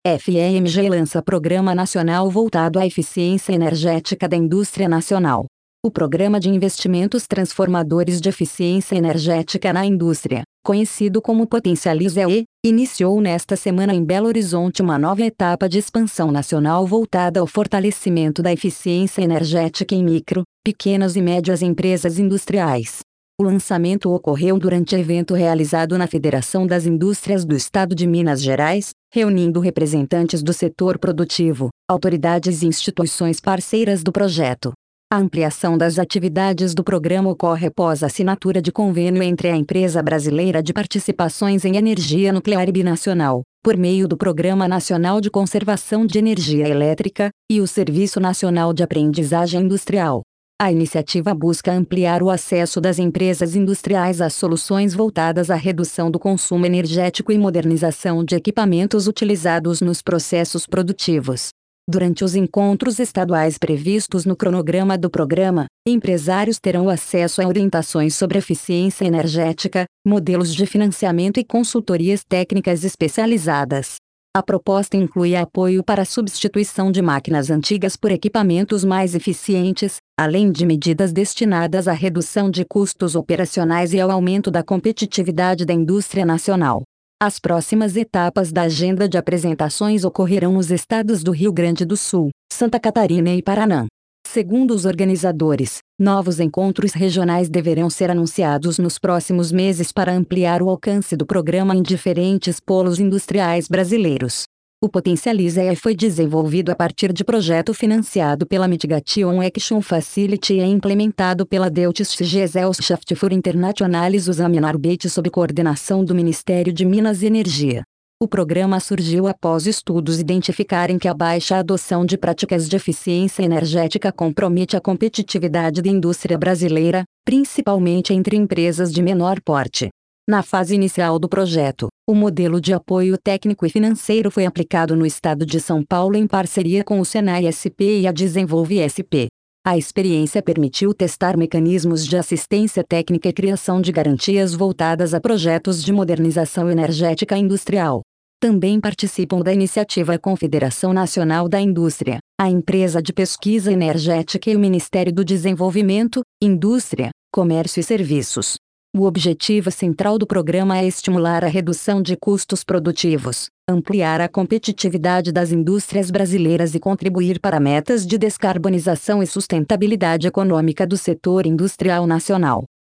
FEMG lança Programa Nacional voltado à eficiência energética da indústria nacional. O Programa de Investimentos Transformadores de Eficiência Energética na Indústria, conhecido como Potencializa-E, iniciou nesta semana em Belo Horizonte uma nova etapa de expansão nacional voltada ao fortalecimento da eficiência energética em micro, pequenas e médias empresas industriais. O lançamento ocorreu durante evento realizado na Federação das Indústrias do Estado de Minas Gerais, reunindo representantes do setor produtivo, autoridades e instituições parceiras do projeto. A ampliação das atividades do programa ocorre após a assinatura de convênio entre a Empresa Brasileira de Participações em Energia Nuclear e Binacional, por meio do Programa Nacional de Conservação de Energia Elétrica, e o Serviço Nacional de Aprendizagem Industrial. A iniciativa busca ampliar o acesso das empresas industriais às soluções voltadas à redução do consumo energético e modernização de equipamentos utilizados nos processos produtivos. Durante os encontros estaduais previstos no cronograma do programa, empresários terão acesso a orientações sobre eficiência energética, modelos de financiamento e consultorias técnicas especializadas. A proposta inclui apoio para a substituição de máquinas antigas por equipamentos mais eficientes, além de medidas destinadas à redução de custos operacionais e ao aumento da competitividade da indústria nacional. As próximas etapas da agenda de apresentações ocorrerão nos estados do Rio Grande do Sul, Santa Catarina e Paraná. Segundo os organizadores, novos encontros regionais deverão ser anunciados nos próximos meses para ampliar o alcance do programa em diferentes polos industriais brasileiros. O Potencializa-E foi desenvolvido a partir de projeto financiado pela Mitigation Action Facility e é implementado pela Deutsche Gesellschaft für internationale Zusammenarbeit sob coordenação do Ministério de Minas e Energia. O programa surgiu após estudos identificarem que a baixa adoção de práticas de eficiência energética compromete a competitividade da indústria brasileira, principalmente entre empresas de menor porte. Na fase inicial do projeto, o modelo de apoio técnico e financeiro foi aplicado no estado de São Paulo em parceria com o Senai SP e a Desenvolve SP. A experiência permitiu testar mecanismos de assistência técnica e criação de garantias voltadas a projetos de modernização energética industrial. Também participam da iniciativa a Confederação Nacional da Indústria, a Empresa de Pesquisa Energética e o Ministério do Desenvolvimento, Indústria, Comércio e Serviços. O objetivo central do programa é estimular a redução de custos produtivos, ampliar a competitividade das indústrias brasileiras e contribuir para metas de descarbonização e sustentabilidade econômica do setor industrial nacional.